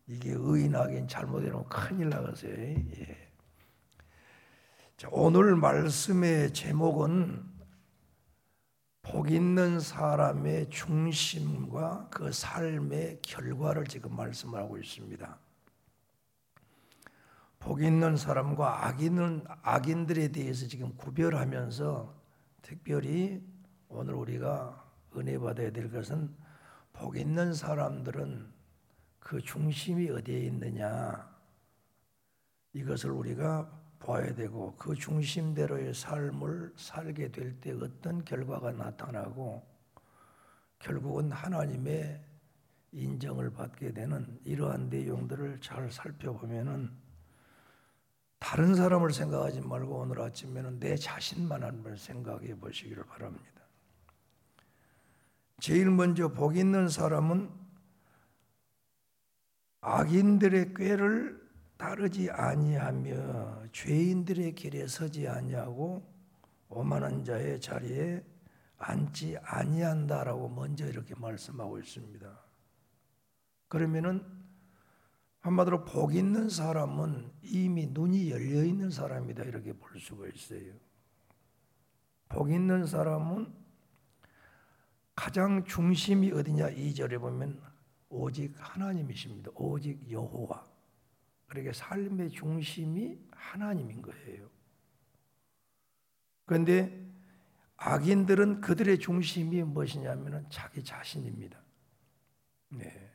이게 의인 악인 잘못이라면 큰일 나가세요. 예. 자, 오늘 말씀의 제목은 복 있는 사람의 중심과 그 삶의 결과를 지금 말씀하고 있습니다. 복 있는 사람과 악인들에 대해서 지금 구별하면서 특별히 오늘 우리가 은혜 받아야 될 것은 복 있는 사람들은 그 중심이 어디에 있느냐, 이것을 우리가 봐야 되고, 그 중심대로의 삶을 살게 될 때 어떤 결과가 나타나고 결국은 하나님의 인정을 받게 되는 이러한 내용들을 잘 살펴보면은 다른 사람을 생각하지 말고 오늘 아침에는 내 자신만 한번 생각해 보시기를 바랍니다. 제일 먼저 복 있는 사람은 악인들의 꾀를 따르지 아니하며 죄인들의 길에 서지 아니하고 오만한 자의 자리에 앉지 아니한다라고 먼저 이렇게 말씀하고 있습니다. 그러면은 한마디로 복 있는 사람은 이미 눈이 열려 있는 사람이다 이렇게 볼 수가 있어요. 복 있는 사람은 가장 중심이 어디냐, 2절에 보면 오직 하나님이십니다. 오직 여호와. 그러니까 삶의 중심이 하나님인 거예요. 그런데 악인들은 그들의 중심이 무엇이냐면 자기 자신입니다. 네.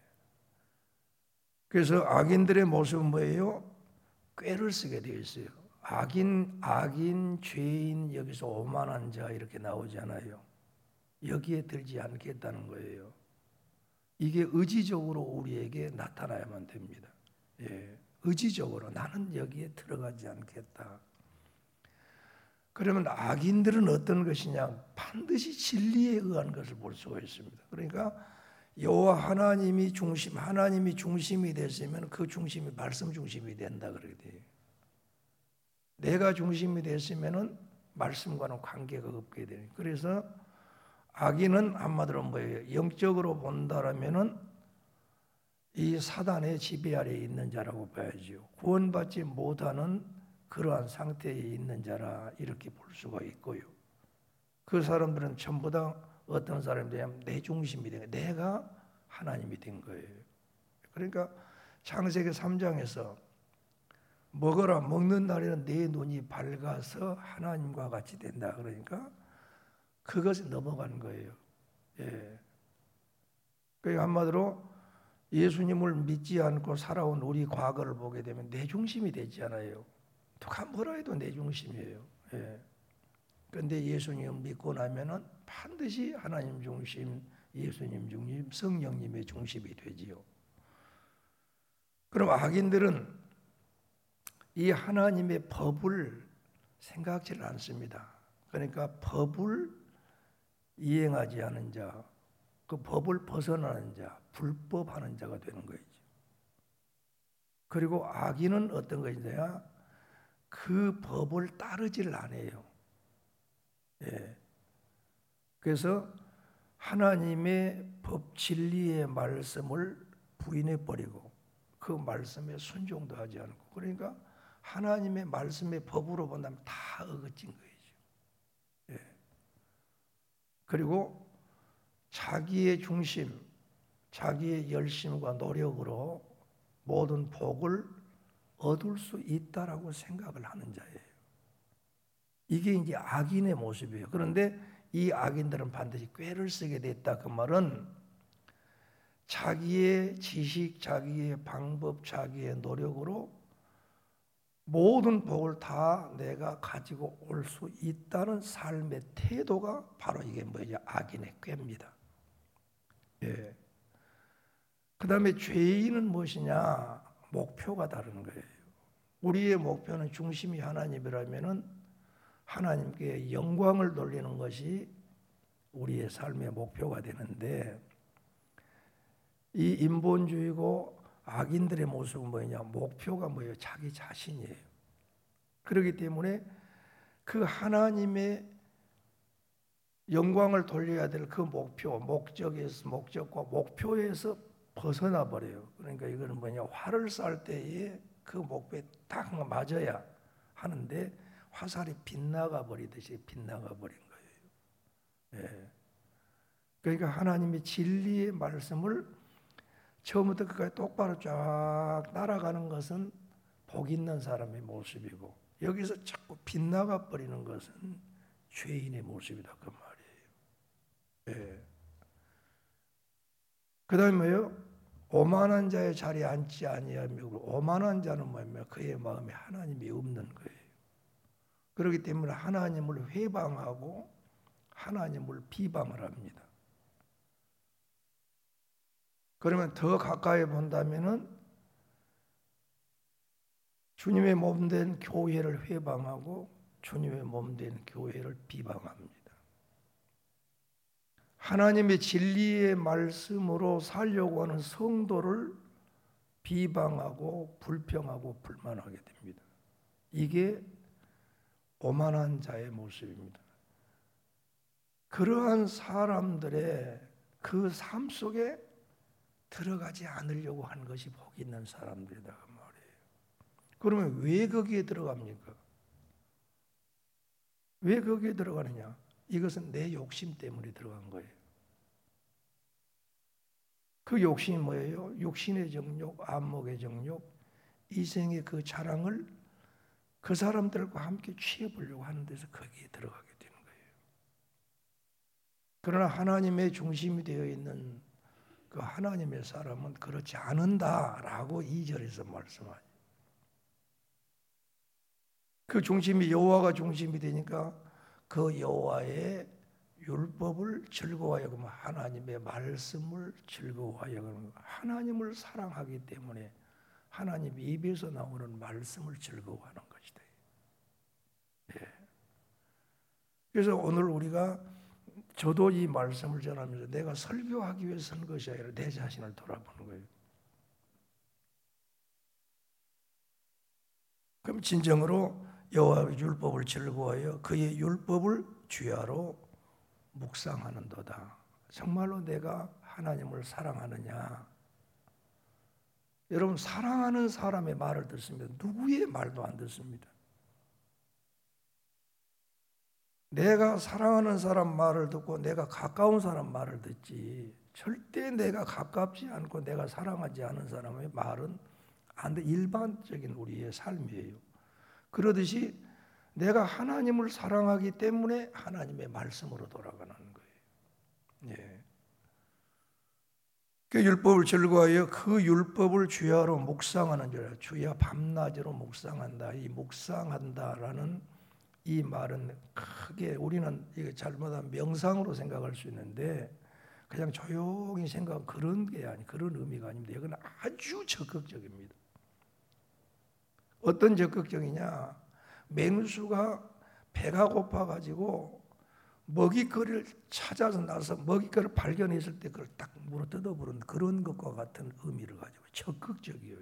그래서 악인들의 모습은 뭐예요? 꾀를 쓰게 되어 있어요. 악인, 죄인, 여기서 오만한 자 이렇게 나오잖아요. 여기에 들지 않겠다는 거예요. 이게 의지적으로 우리에게 나타나야만 됩니다. 예, 의지적으로 나는 여기에 들어가지 않겠다. 그러면 악인들은 어떤 것이냐? 반드시 진리에 의한 것을 볼 수가 있습니다. 그러니까 여호와 하나님이 중심이 됐으면 그 중심이 말씀 중심이 된다 그러게 돼요. 내가 중심이 됐으면은 말씀과는 관계가 없게 돼요. 그래서 악인은 한마디로 뭐예요? 영적으로 본다라면은 이 사단의 지배 아래에 있는 자라고 봐야죠. 구원받지 못하는 그러한 상태에 있는 자라 이렇게 볼 수가 있고요. 그 사람들은 전부 다 어떤 사람이 되냐면 내 중심이 된 거예요. 내가 하나님이 된 거예요. 그러니까 창세기 3장에서 먹어라, 먹는 날에는 내 눈이 밝아서 하나님과 같이 된다. 그러니까 그것에 넘어간 거예요. 예. 그러니까 한마디로 예수님을 믿지 않고 살아온 우리 과거를 보게 되면 내 중심이 되지 않아요. 누가 뭐라 해도 내 중심이에요. 예. 그런데 예수님을 믿고 나면은 반드시 하나님 중심, 예수님 중심, 성령님의 중심이 되지요. 그럼 악인들은 이 하나님의 법을 생각지를 않습니다. 그러니까 법을 이행하지 않은 자, 그 법을 벗어나는 자, 불법하는 자가 되는 거죠. 그리고 악인은 어떤 것이냐? 그 법을 따르지를 않아요. 예. 그래서 하나님의 법 진리의 말씀을 부인해 버리고 그 말씀에 순종도 하지 않고, 그러니까 하나님의 말씀의 법으로 본다면 다 어긋진 거죠. 예. 그리고 자기의 중심, 자기의 열심과 노력으로 모든 복을 얻을 수 있다라고 생각을 하는 자예요. 이게 이제 악인의 모습이에요. 그런데 이 악인들은 반드시 꾀를 쓰게 됐다. 그 말은 자기의 지식, 자기의 방법, 자기의 노력으로 모든 복을 다 내가 가지고 올 수 있다는 삶의 태도가 바로 이게 뭐냐? 악인의 꾀입니다. 예. 그 다음에 죄인은 무엇이냐? 목표가 다른 거예요. 우리의 목표는 중심이 하나님이라면은 하나님께 영광을 돌리는 것이 우리의 삶의 목표가 되는데, 이 인본주의고 악인들의 모습은 뭐냐? 목표가 뭐예요? 자기 자신이에요. 그렇기 때문에 그 하나님의 영광을 돌려야 될 그 목표, 목적과 목표에서 벗어나 버려요. 그러니까 이거는 뭐냐, 활을 쌀 때에 그 목표에 딱 맞아야 하는데 화살이 빗나가 버리듯이 빗나가 버린 거예요. 예. 그러니까 하나님의 진리의 말씀을 처음부터 끝까지 똑바로 쫙 따라가는 것은 복 있는 사람의 모습이고, 여기서 자꾸 빗나가 버리는 것은 죄인의 모습이다, 그 말이에요. 예. 그 다음에 뭐예요? 오만한 자의 자리에 앉지 아니하며, 오만한 자는 뭐냐면 그의 마음에 하나님이 없는 거예요. 그렇기 때문에 하나님을 회방하고 하나님을 비방을 합니다. 그러면 더 가까이 본다면은 주님의 몸된 교회를 회방하고 주님의 몸된 교회를 비방합니다. 하나님의 진리의 말씀으로 살려고 하는 성도를 비방하고 불평하고 불만하게 됩니다. 이게 오만한 자의 모습입니다. 그러한 사람들의 그 삶 속에 들어가지 않으려고 하는 것이 복 있는 사람들이다, 그 말이에요. 그러면 왜 거기에 들어갑니까? 왜 거기에 들어가느냐? 이것은 내 욕심 때문에 들어간 거예요. 그 욕심이 뭐예요? 육신의 정욕, 안목의 정욕, 이생의 그 자랑을 그 사람들과 함께 취해보려고 하는 데서 거기에 들어가게 되는 거예요. 그러나 하나님의 중심이 되어 있는 그 하나님의 사람은 그렇지 않는다라고 2절에서 말씀하죠. 그 중심이 여호와가 중심이 되니까 그 여호와의 율법을 즐거워하여, 하나님의 말씀을 즐거워하여, 하나님을 사랑하기 때문에 하나님 입에서 나오는 말씀을 즐거워하는 것이다. 예. 그래서 오늘 우리가, 저도 이 말씀을 전하면서 내가 설교하기 위해서 한 것이 아니라 내 자신을 돌아보는 거예요. 그럼 진정으로 여호와의 율법을 즐거워하여 그의 율법을 주야로 묵상하는도다. 정말로 내가 하나님을 사랑하느냐? 여러분, 사랑하는 사람의 말을 듣습니다. 누구의 말도 안 듣습니다. 내가 사랑하는 사람 말을 듣고 내가 가까운 사람 말을 듣지, 절대 내가 가깝지 않고 내가 사랑하지 않은 사람의 말은 안 돼. 일반적인 우리의 삶이에요. 그러듯이 내가 하나님을 사랑하기 때문에 하나님의 말씀으로 돌아가는 거예요. 예. 그 율법을 즐거워하여 그 율법을 주야로 묵상하는 줄, 주야 밤낮으로 묵상한다. 이 묵상한다라는 이 말은 크게 우리는 이게 잘못하면 명상으로 생각할 수 있는데, 그냥 조용히 생각하는 그런 게 아니, 그런 의미가 아닙니다. 이건 아주 적극적입니다. 어떤 적극적이냐? 맹수가 배가 고파가지고 먹이거리를 찾아서 나서 먹이거리를 발견했을 때 그걸 딱 물어 뜯어버리는 그런 것과 같은 의미를 가지고 적극적이에요.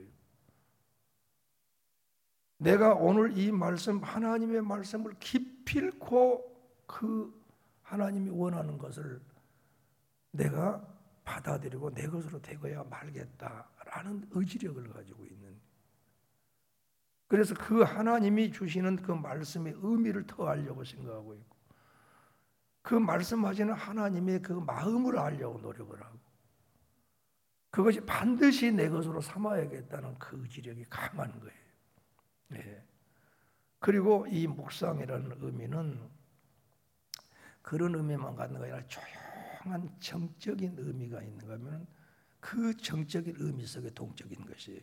내가 오늘 이 말씀, 하나님의 말씀을 기필코 그 하나님이 원하는 것을 내가 받아들이고 내 것으로 되어야 말겠다라는 의지력을 가지고 있는, 그래서 그 하나님이 주시는 그 말씀의 의미를 더 알려고 생각하고 있고, 그 말씀하시는 하나님의 그 마음을 알려고 노력을 하고, 그것이 반드시 내 것으로 삼아야겠다는 그 의지력이 강한 거예요. 네. 그리고 이 묵상이라는 의미는 그런 의미만 갖는 게 아니라 조용한 정적인 의미가 있는가 하면 그 정적인 의미 속에 동적인 것이에요.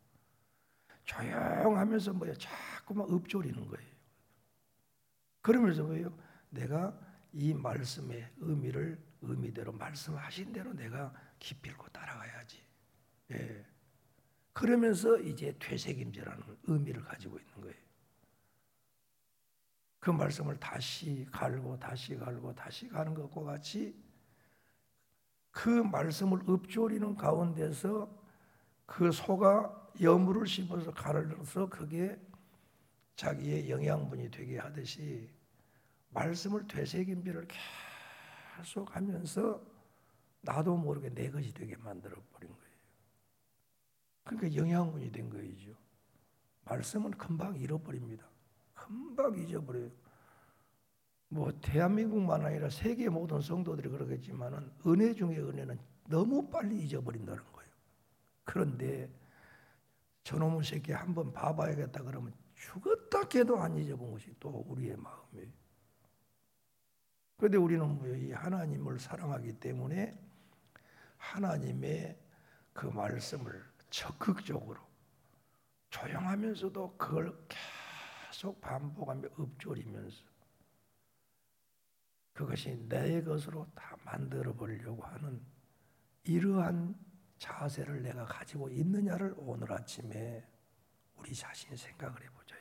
조용하면서 자꾸만 읊조리는 거예요. 그러면서 뭐예요? 내가 이 말씀의 의미를 의미대로 말씀하신 대로 내가 기필코 따라가야지. 예. 그러면서 이제 되새김질하는 의미를 가지고 있는 거예요. 그 말씀을 다시 갈고 다시 갈고 다시 가는 것과 같이 그 말씀을 읊조리는 가운데서 그 소가 여물을 씹어서 갈을 넣어서 그게 자기의 영양분이 되게 하듯이 말씀을 되새김질을 계속 하면서 나도 모르게 내 것이 되게 만들어 버린 거예요. 그러니까 영양분이 된 거이죠. 말씀은 금방 잃어버립니다. 금방 잊어버려요. 뭐 대한민국만 아니라 세계 모든 성도들이 그러겠지만은 은혜 중에 은혜는 너무 빨리 잊어버린다는 거예요. 그런데 저놈의 새끼 한번 봐봐야겠다 그러면 죽었다 깨도 안 잊어본 것이 또 우리의 마음이에요. 그런데 우리는 이 하나님을 사랑하기 때문에 하나님의 그 말씀을 적극적으로 조용하면서도 그걸 계속 반복하며 읊조리면서 그것이 내 것으로 다 만들어 보려고 하는 이러한 자세를 내가 가지고 있느냐를 오늘 아침에 우리 자신이 생각을 해보자 이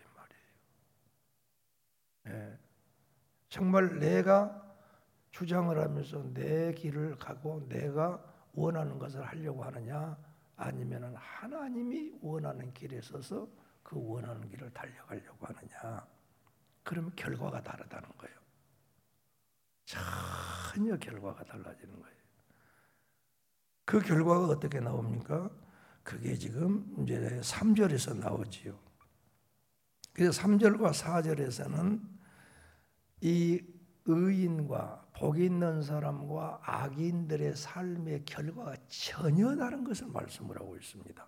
말이에요. 예. 정말 내가 주장을 하면서 내 길을 가고 내가 원하는 것을 하려고 하느냐, 아니면 하나님이 원하는 길에 서서 그 원하는 길을 달려가려고 하느냐. 그러면 결과가 다르다는 거예요. 전혀 결과가 달라지는 거예요. 그 결과가 어떻게 나옵니까? 그게 지금 이제 3절에서 나오지요. 그래서 3절과 4절에서는 이 의인과 복 있는 사람과 악인들의 삶의 결과가 전혀 다른 것을 말씀을 하고 있습니다.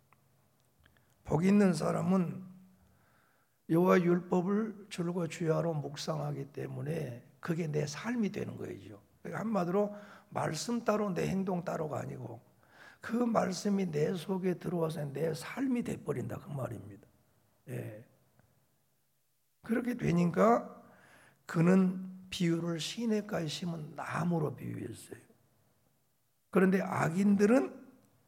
복 있는 사람은 여호와 율법을 줄과 주야로 묵상하기 때문에 그게 내 삶이 되는 거죠. 그러니까 한마디로 말씀 따로 내 행동 따로가 아니고 그 말씀이 내 속에 들어와서 내 삶이 돼버린다 그 말입니다. 예. 그렇게 되니까 그는 비유를 시냇가에 심은 나무로 비유했어요. 그런데 악인들은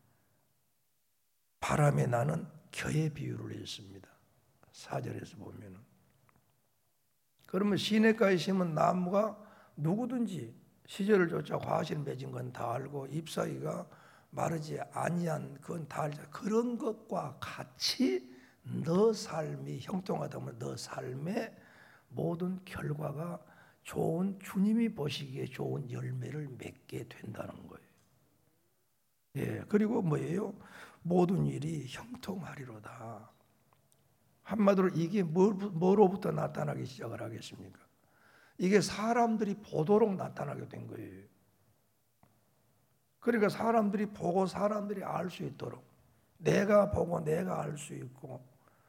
바람에 나는 겨의 비유를 했습니다. 4절에서 보면은. 그러면 시냇가에 심은 나무가 누구든지 시절을 쫓아 과실 맺은 건 다 알고 잎사귀가 마르지 아니한 그건 다 알자. 그런 것과 같이 너 삶이 형통하다 보면 너 삶의 모든 결과가 좋은 주님이 보시기에 좋은 열매를 맺게 된다는 거예요. 예, 그리고 뭐예요? 모든 일이 형통하리로다. 한마디로 이게 뭐로부터 나타나기 시작을 하겠습니까? 이게 사람들이 보도록 나타나게 된 거예요. 그러니까 사람들이 보고 사람들이 알 수 있도록 내가 보고 내가 알 수 있고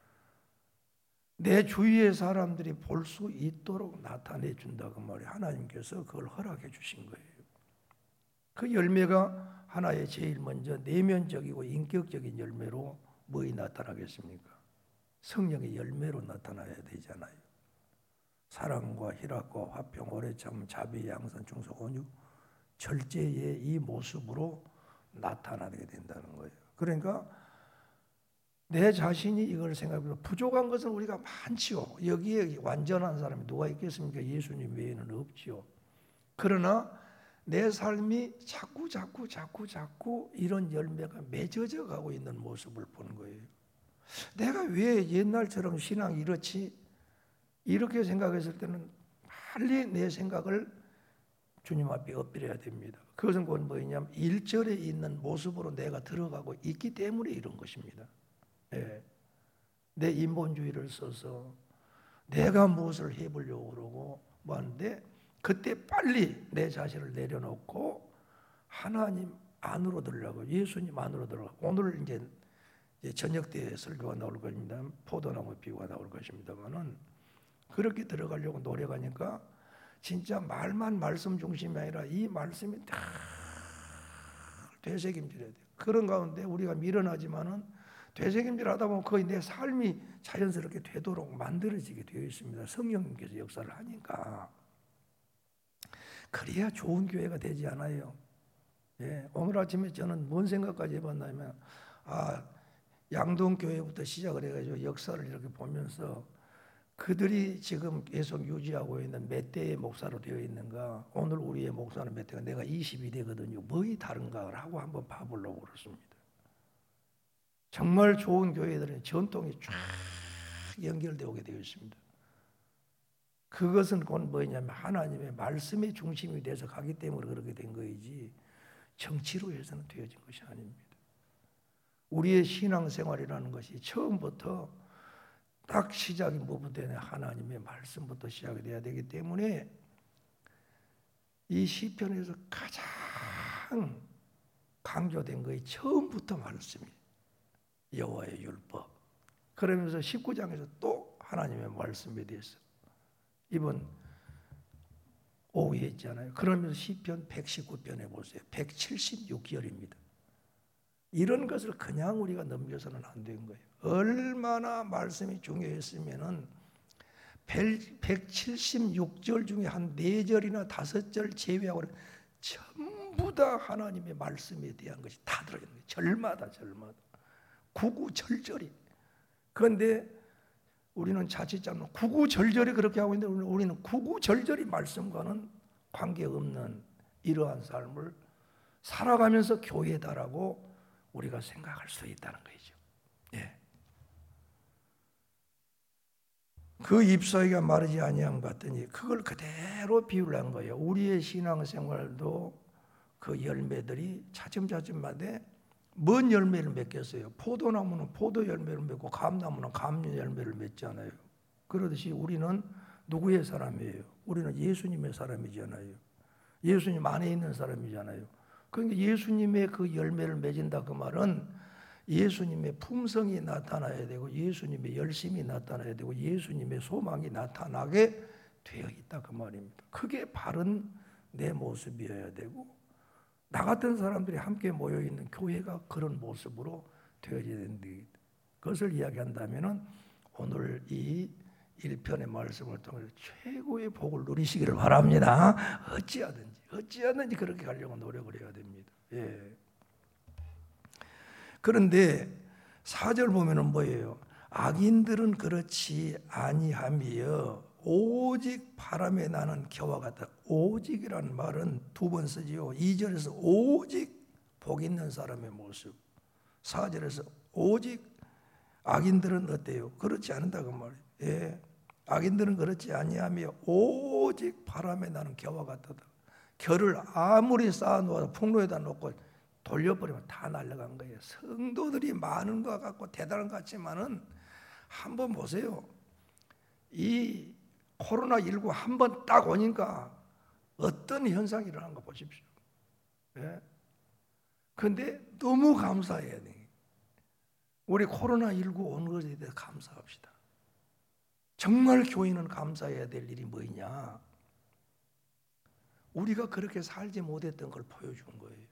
내 주위의 사람들이 볼 수 있도록 나타내 준다고 말이에요. 하나님께서 그걸 허락해 주신 거예요. 그 열매가 하나의 제일 먼저 내면적이고 인격적인 열매로 뭐이 나타나겠습니까? 성령의 열매로 나타나야 되잖아요. 사랑과 희락과 화평, 오래 참, 자비, 양선, 충성, 온유, 절제의 이 모습으로 나타나게 된다는 거예요. 그러니까 내 자신이 이걸 생각해보면 부족한 것은 우리가 많지요. 여기에 완전한 사람이 누가 있겠습니까? 예수님 외에는 없지요. 그러나 내 삶이 자꾸 이런 열매가 맺어져 가고 있는 모습을 보는 거예요. 내가 왜 옛날처럼 신앙이 이렇지? 이렇게 생각했을 때는 빨리 내 생각을 주님 앞에 엎드려야 됩니다. 그것은 곧 뭐냐면 1절에 있는 모습으로 내가 들어가고 있기 때문에 이런 것입니다. 예. 내 인본주의를 써서 내가 무엇을 해보려고 그러고 뭐 하는데 그때 빨리 내 자신을 내려놓고 하나님 안으로 들어가고 예수님 안으로 들어가고 오늘 이제 저녁 때 설교가 나올 것입니다. 포도나무 비유가 나올 것입니다만은 그렇게 들어가려고 노력하니까 진짜 말만 말씀 중심이 아니라 이 말씀이 다 되새김질해야 돼요. 그런 가운데 우리가 밀어나지만은 되새김질하다 보면 거의 내 삶이 자연스럽게 되도록 만들어지게 되어 있습니다. 성령님께서 역사를 하니까. 그래야 좋은 교회가 되지 않아요. 예, 오늘 아침에 저는 뭔 생각까지 해봤냐면 양동교회부터 시작을 해가지고 역사를 이렇게 보면서 그들이 지금 계속 유지하고 있는 몇 대의 목사로 되어 있는가, 오늘 우리의 목사는 몇 대가, 내가 22대거든요. 뭐이 다른가를 하고 한번 봐보려고 그렇습니다. 정말 좋은 교회들은 전통이 쫙 연결되어 오게 되어 있습니다. 그것은 곧 뭐냐면 하나님의 말씀의 중심이 돼서 가기 때문에 그렇게 된 거이지 정치로 해서는 되어진 것이 아닙니다. 우리의 신앙생활이라는 것이 처음부터 딱 시작이 뭐부터 되냐? 하나님의 말씀부터 시작이 돼야 되기 때문에 이 시편에서 가장 강조된 것이 처음부터 말씀이에요. 여호와의 율법. 그러면서 19장에서 또 하나님의 말씀에 대해서 이번 오후에 있잖아요. 그러면서 시편 119편에 보세요. 176절입니다. 이런 것을 그냥 우리가 넘겨서는 안 되는 거예요. 얼마나 말씀이 중요했으면은 176절 중에 한 4절이나 5절 제외하고 전부 다 하나님의 말씀에 대한 것이 다 들어있는 거예요. 절마다 구구절절이. 그런데 우리는 자칫하면 구구절절이 그렇게 하고 있는데 우리는 구구절절이 말씀과는 관계없는 이러한 삶을 살아가면서 교회다라고 우리가 생각할 수 있다는 거죠. 예. 그 잎사귀가 마르지 아니함 같더니 그걸 그대로 비유를 한 거예요. 우리의 신앙생활도 그 열매들이 차츰차츰마다 뭔 열매를 맺겠어요? 포도나무는 포도 열매를 맺고 감나무는 감 열매를 맺잖아요. 그러듯이 우리는 누구의 사람이에요? 우리는 예수님의 사람이잖아요. 예수님 안에 있는 사람이잖아요. 그러니까 예수님의 그 열매를 맺은다 그 말은 예수님의 품성이 나타나야 되고 예수님의 열심이 나타나야 되고 예수님의 소망이 나타나게 되어 있다 그 말입니다. 그게 바른 내 모습이어야 되고 나 같은 사람들이 함께 모여있는 교회가 그런 모습으로 되어져야 된다. 그것을 이야기한다면 오늘 이 1편의 말씀을 통해 최고의 복을 누리시기를 바랍니다. 어찌하든지 그렇게 가려고 노력을 해야 됩니다. 예. 그런데 4절 보면은 뭐예요? 악인들은 그렇지 아니하며 오직 바람에 나는 겨와 같다. 오직이라는 말은 2번 쓰지요. 2절에서 오직 복 있는 사람의 모습, 4절에서 오직 악인들은 어때요? 그렇지 않는다 그 말이에요. 예. 악인들은 그렇지 아니하며 오직 바람에 나는 겨와 같다. 겨를 아무리 쌓아놓아도 풍로에다 놓고 돌려버리면 다 날아간 거예요. 성도들이 많은 것 같고 대단한 것 같지만은 한번 보세요. 이 코로나19 한번 딱 오니까 어떤 현상이 일어난 거 보십시오. 그런데 예? 너무 감사해야 돼. 우리 코로나19 온 것에 대해서 감사합시다. 정말 교인은 감사해야 될 일이 뭐냐? 우리가 그렇게 살지 못했던 걸 보여준 거예요.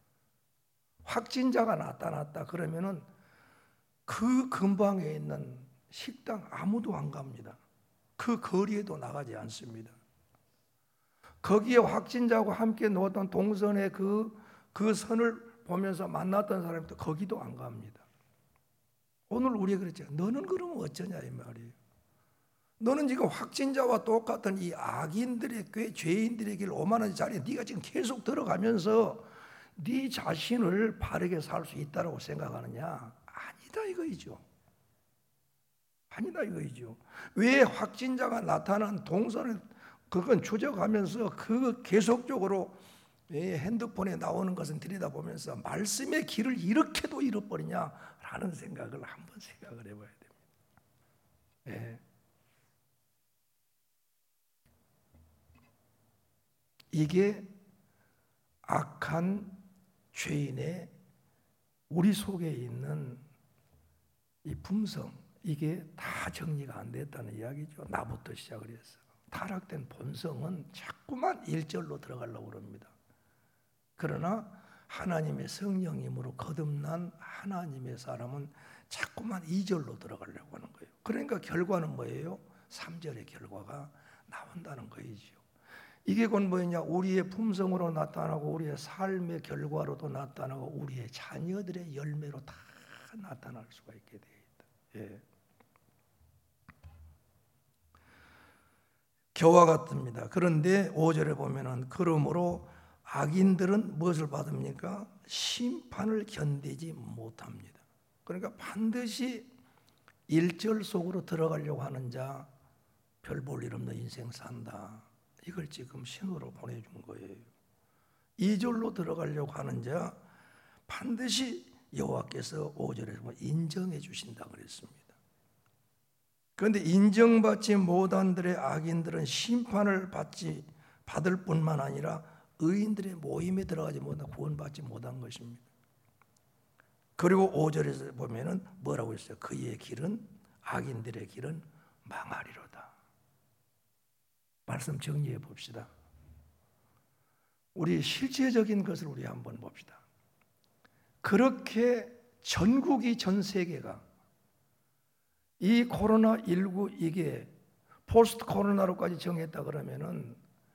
확진자가 나타났다 그러면은 그 근방에 있는 식당 아무도 안 갑니다. 그 거리에도 나가지 않습니다. 거기에 확진자하고 함께 놓았던 동선의 그 선을 보면서 만났던 사람도 거기도 안 갑니다. 오늘 우리가 그랬죠. 너는 그러면 어쩌냐 이 말이에요. 너는 지금 확진자와 똑같은 이 악인들의 죄인들의 길 오만한 자리에 네가 지금 계속 들어가면서 네 자신을 바르게 살 수 있다고 생각하느냐? 아니다 이거이죠. 아니다 이거이죠. 왜 확진자가 나타난 동선을 그건 추적하면서 그 계속적으로 핸드폰에 나오는 것은 들여다보면서 말씀의 길을 이렇게도 잃어버리냐라는 생각을 한번 생각을 해봐야 됩니다. 예. 이게 악한 죄인의 우리 속에 있는 이 품성, 이게 다 정리가 안 됐다는 이야기죠. 나부터 시작을 해서 타락된 본성은 자꾸만 1절로 들어가려고 합니다. 그러나 하나님의 성령님으로 거듭난 하나님의 사람은 자꾸만 2절로 들어가려고 하는 거예요. 그러니까 결과는 뭐예요? 3절의 결과가 나온다는 거이죠. 이게 곧 뭐냐? 우리의 품성으로 나타나고 우리의 삶의 결과로도 나타나고 우리의 자녀들의 열매로 다 나타날 수가 있게 되어 있다. 예. 겨와 같습니다. 그런데 5절에 보면은 그러므로 악인들은 무엇을 받습니까? 심판을 견디지 못합니다. 그러니까 반드시 1절 속으로 들어가려고 하는 자 별 볼 일 없는 인생 산다. 이걸 지금 신호로 보내준 거예요. 2절로 들어가려고 하는 자 반드시 여호와께서 5절에 보면 인정해 주신다 그랬습니다. 그런데 인정받지 못한들의 악인들은 심판을 받을 뿐만 아니라 의인들의 모임에 들어가지 못한 구원받지 못한 것입니다. 그리고 5절에서 보면은 뭐라고 했어요? 그의 길은 악인들의 길은 망하리로다. 말씀 정리해 봅시다. 우리 실제적인 것을 우리 한번 봅시다. 그렇게 전국이 전 세계가 이 코로나19 이게 포스트 코로나로까지 정했다 그러면은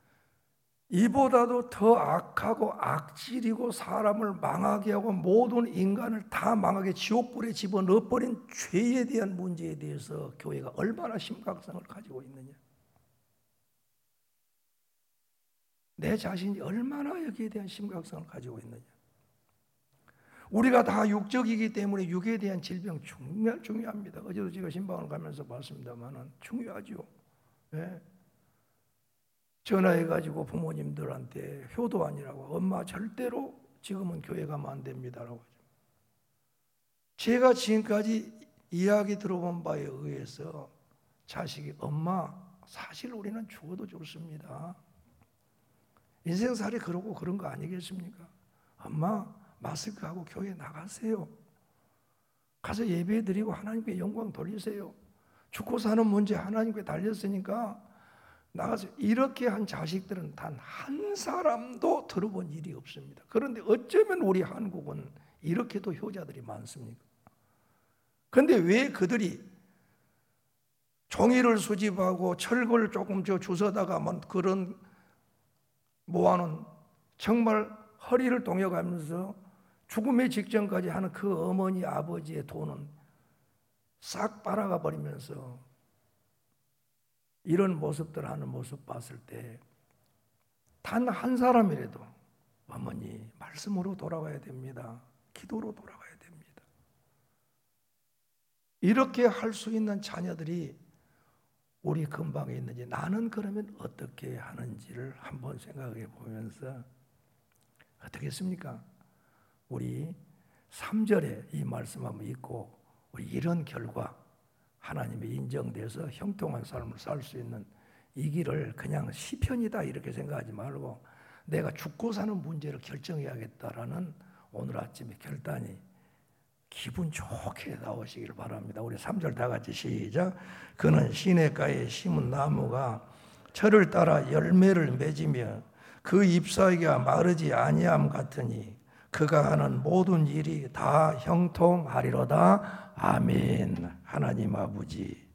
이보다도 더 악하고 악질이고 사람을 망하게 하고 모든 인간을 다 망하게 지옥불에 집어넣어버린 죄에 대한 문제에 대해서 교회가 얼마나 심각성을 가지고 있느냐, 내 자신이 얼마나 여기에 대한 심각성을 가지고 있느냐. 우리가 다 육적이기 때문에 육에 대한 질병 중요합니다. 어제도 제가 신방을 가면서 봤습니다만 중요하죠. 네. 전화해가지고 부모님들한테 효도하니라고, 엄마 절대로 지금은 교회 가면 안 됩니다라고 하죠. 제가 지금까지 이야기 들어본 바에 의해서 자식이, 엄마 사실 우리는 죽어도 좋습니다. 인생살이 그러고 그런 거 아니겠습니까? 엄마 마스크하고 교회 나가세요. 가서 예배드리고 하나님께 영광 돌리세요. 죽고 사는 문제 하나님께 달렸으니까 나가서. 이렇게 한 자식들은 단 한 사람도 들어본 일이 없습니다. 그런데 어쩌면 우리 한국은 이렇게도 효자들이 많습니까? 그런데 왜 그들이 종이를 수집하고 철거를 조금 주워다가 그런 모아놓은, 정말 허리를 동여가면서 죽음의 직전까지 하는 그 어머니 아버지의 돈은 싹 빨아가 버리면서 이런 모습들 하는 모습 봤을 때 단 한 사람이라도 어머니 말씀으로 돌아가야 됩니다. 기도로 돌아가야 됩니다. 이렇게 할 수 있는 자녀들이 우리 근방에 있는지, 나는 그러면 어떻게 하는지를 한번 생각해 보면서 어떻게 했습니까? 우리 3절에 이 말씀 한번 읽고 우리 이런 결과 하나님의 인정돼서 형통한 삶을 살 수 있는 이 길을 그냥 시편이다 이렇게 생각하지 말고 내가 죽고 사는 문제를 결정해야겠다라는 오늘 아침에 결단이 기분 좋게 나오시길 바랍니다. 우리 3절 다 같이 시작. 그는 시냇가에 심은 나무가 철을 따라 열매를 맺으며 그 잎사귀가 마르지 아니함 같으니 그가 하는 모든 일이 다 형통하리로다. 아멘. 하나님 아버지,